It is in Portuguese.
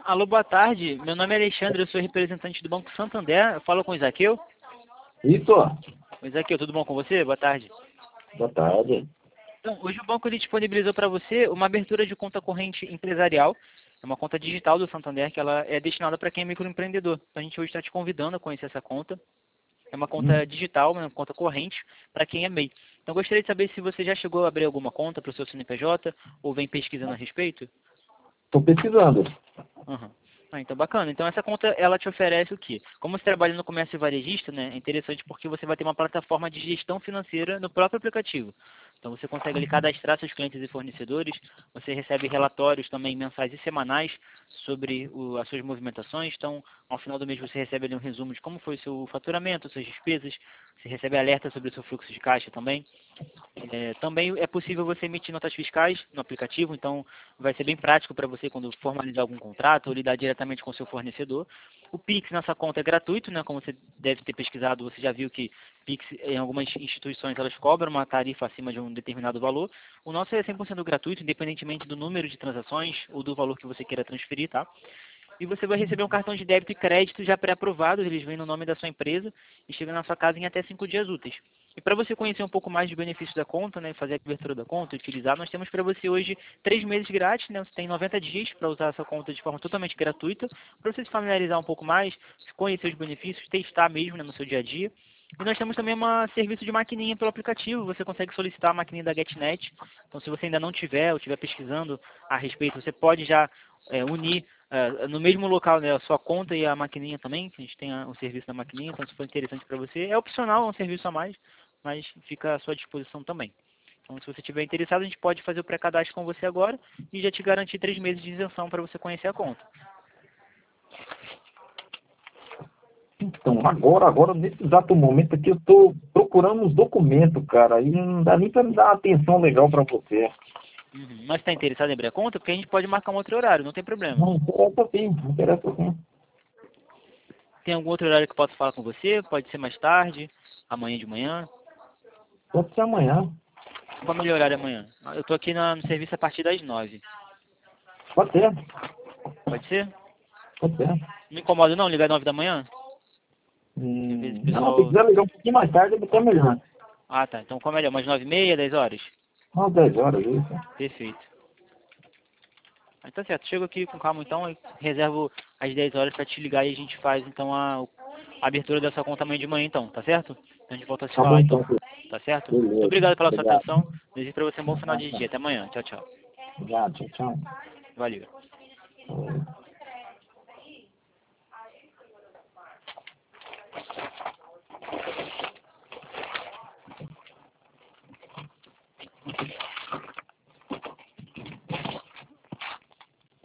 Alô, boa tarde. Meu nome é Alexandre, eu sou representante do Banco Santander. Eu falo com o Isaqueu. Isso, O Isaqueu, tudo bom com você? Boa tarde. boa tarde. Então, hoje o banco ele disponibilizou para você uma abertura de conta corrente empresarial. É uma conta digital do Santander que ela é destinada para quem é microempreendedor. Então, a gente hoje está te convidando a conhecer essa conta. É uma conta digital, uma conta corrente para quem é MEI. Então, gostaria de saber se você já chegou a abrir alguma conta para o seu CNPJ ou vem pesquisando a respeito. Estou pesquisando. Uhum. Ah, então bacana. Então essa conta ela te oferece o quê? Como você trabalha no comércio varejista, né? É interessante porque você vai ter uma plataforma de gestão financeira no próprio aplicativo. Então você consegue ali cadastrar seus clientes e fornecedores, você recebe relatórios também mensais e semanais sobre as suas movimentações. Então, ao final do mês você recebe ali um resumo de como foi o seu faturamento, suas despesas, você recebe alerta sobre o seu fluxo de caixa também. Também é possível você emitir notas fiscais no aplicativo, então vai ser bem prático para você quando formalizar algum contrato ou lidar diretamente com o seu fornecedor. O Pix nessa conta é gratuito, né? Como você deve ter pesquisado, você já viu que Pix em algumas instituições elas cobram uma tarifa acima de um determinado valor. O nosso é 100% gratuito, independentemente do número de transações ou do valor que você queira transferir, tá? E você vai receber um cartão de débito e crédito já pré-aprovados, eles vêm no nome da sua empresa e chegam na sua casa em até 5 dias úteis. E para você conhecer um pouco mais dos benefícios da conta, né, fazer a abertura da conta, utilizar, nós temos para você hoje 3 meses grátis, né, você tem 90 dias para usar essa conta de forma totalmente gratuita, para você se familiarizar um pouco mais, conhecer os benefícios, testar mesmo, né, no seu dia a dia. E nós temos também um serviço de maquininha pelo aplicativo, você consegue solicitar a maquininha da GetNet. Então se você ainda não tiver ou estiver pesquisando a respeito, você pode já unir no mesmo local, né, a sua conta e a maquininha também, que a gente tem o serviço da maquininha, então se for interessante para você, é opcional, é um serviço a mais, mas fica à sua disposição também. Então se você estiver interessado, a gente pode fazer o pré-cadastro com você agora e já te garantir 3 meses de isenção para você conhecer a conta. Então, agora, nesse exato momento aqui, eu estou procurando uns documentos, cara, e não dá nem para me dar uma atenção legal para você. Uhum. Mas está interessado em abrir a conta? Porque a gente pode marcar um outro horário, não tem problema. Não interessa sim. Tem algum outro horário que eu posso falar com você? Pode ser mais tarde, amanhã de manhã. Pode ser amanhã. Qual é o melhor horário amanhã? Eu estou aqui no serviço a partir das 9. Pode ser, Pode ser? pode ser. Não incomoda não ligar 9 da manhã? Às vezes o Não, se pessoal... quiser ligar um pouquinho mais tarde, vai ser melhor. Ah, tá. Então como é melhor? Umas 9h30, 10 horas? Umas 10 horas, isso. Perfeito. Aí tá certo. Chego aqui com calma então e reservo às 10 horas para te ligar e a gente faz então a abertura da sua conta amanhã de manhã então, tá certo? Então a gente volta a se Tá bom falar então. então. Tá certo? Muito Beleza. obrigado pela sua Obrigado. atenção. Desejo para você um bom final Ah, de tá. dia. Até amanhã. Tchau, tchau. Obrigado, tchau, tchau. Valeu.